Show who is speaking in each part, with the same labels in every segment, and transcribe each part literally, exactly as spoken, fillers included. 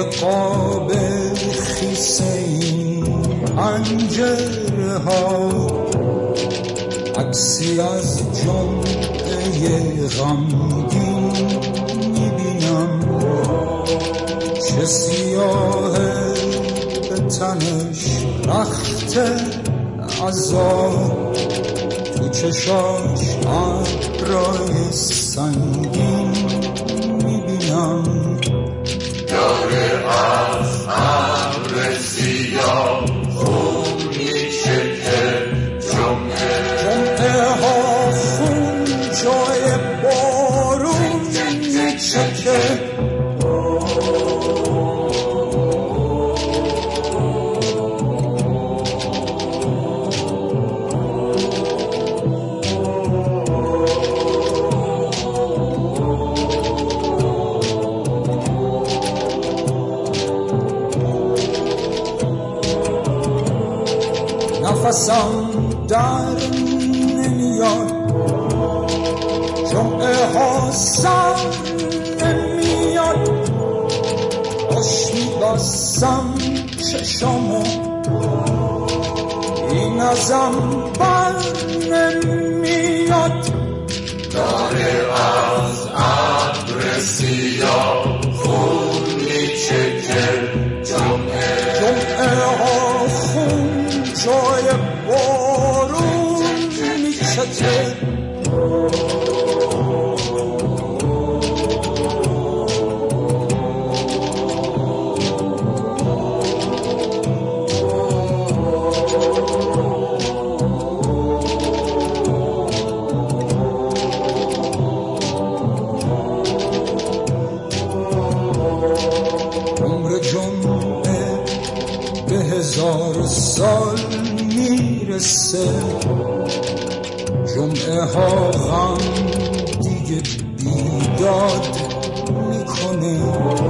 Speaker 1: قابل خیسه این پنجره ها، عکسی از جمعه غمگین میبینم، چه سیاهه به تنش رخت عذاب، تو چشاش ابرای سنگین میبینم.
Speaker 2: داره از ابر سیاه خون میچکه، جمعه
Speaker 1: جمعه ها خون جای بارون میچکه. نفسم در نمیاد، جمعه ها سر نمیاد، آش میبستم چشامو این ازم بر نمیاد.
Speaker 2: داره از ابر سیاه خون میچکه، جمعه
Speaker 1: جمعه ها خون جای بارون میچکه. عمر جمعه به هزار سال میرسه، جمعه ها غم دیگه بیداد میکنه،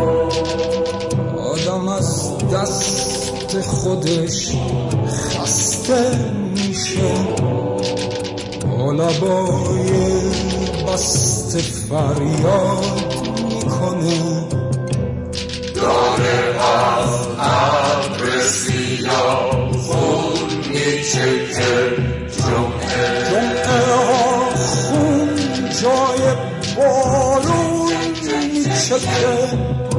Speaker 1: آدم از دست خودش خسته میشه، با لبای بسته فریاد میکنه.
Speaker 2: داره از ابر سیاه خون میچکه، جمعه
Speaker 1: جمعه ها خون جای بارون میچکه.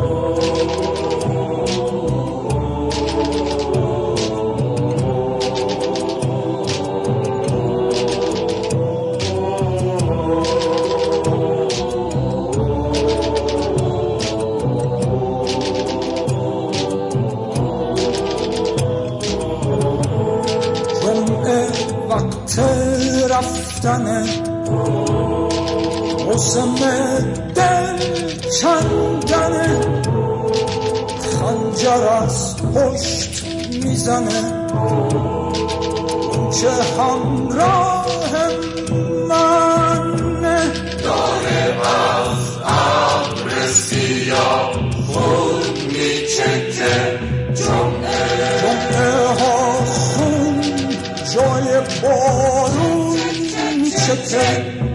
Speaker 1: وقت رفتنه، موسم دل چندنه، خنجر از پشت میزنه، چه همراه منه.
Speaker 2: داره از ابر سیاه خون میچکه، جمعه
Speaker 1: جمعه ها خون جای بارون میچکه.